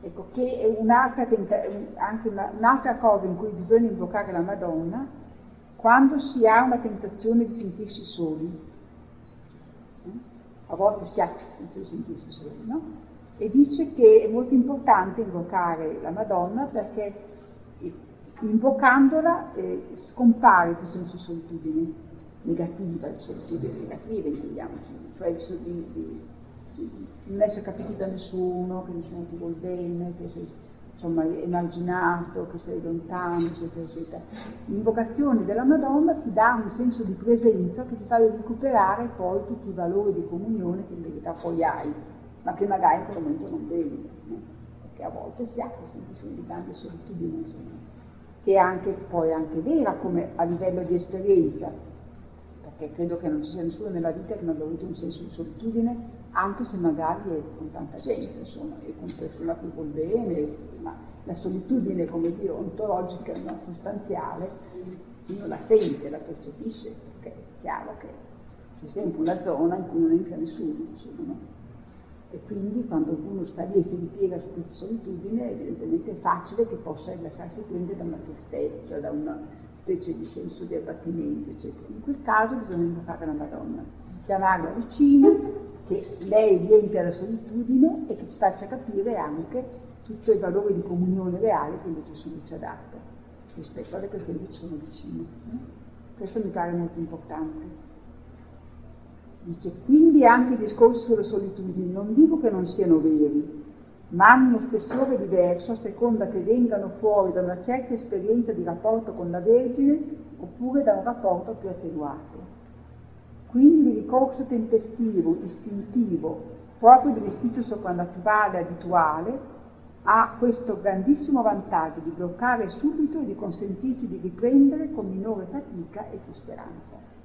Ecco, che è un'altra cosa in cui bisogna invocare la Madonna quando si ha una tentazione di sentirsi soli. A volte si ha di sentirsi soli, no? E dice che è molto importante invocare la Madonna perché invocandola scompare questo senso di solitudine negativa, di solitudine negativa, intendiamoci, cioè di non essere capiti da nessuno, che nessuno ti vuol bene, che sei insomma emarginato, che sei lontano, eccetera, eccetera. L'invocazione della Madonna ti dà un senso di presenza che ti fa recuperare poi tutti i valori di comunione che in verità poi hai, ma che magari in quel momento non vedi, no? Perché a volte si ha questa impressione di grande solitudine, insomma, che è anche poi anche vera come a livello di esperienza, perché credo che non ci sia nessuno nella vita che non abbia avuto un senso di solitudine, anche se magari è con tanta gente, insomma, e con persone a cui vuol bene, ma la solitudine, come dire, ontologica, no? Sostanziale, uno la sente, la percepisce, perché è chiaro che c'è sempre una zona in cui non entra nessuno, insomma, no? E quindi quando uno sta lì e si ripiega su questa solitudine, evidentemente è facile che possa lasciarsi prendere da una tristezza, da una specie di senso di abbattimento, eccetera. In quel caso bisogna invocare la Madonna, chiamarla vicino, che lei riempia la solitudine e che ci faccia capire anche tutto il valore di comunione reale che invece sono ci adatta rispetto alle persone che ci sono vicine. Questo mi pare molto importante. Dice, quindi anche i discorsi sulle solitudini non dico che non siano veri, ma hanno uno spessore diverso a seconda che vengano fuori da una certa esperienza di rapporto con la Vergine oppure da un rapporto più attenuato. Quindi il ricorso tempestivo, istintivo, proprio dell'istinto soprannaturale abituale, ha questo grandissimo vantaggio di bloccare subito e di consentirci di riprendere con minore fatica e più speranza.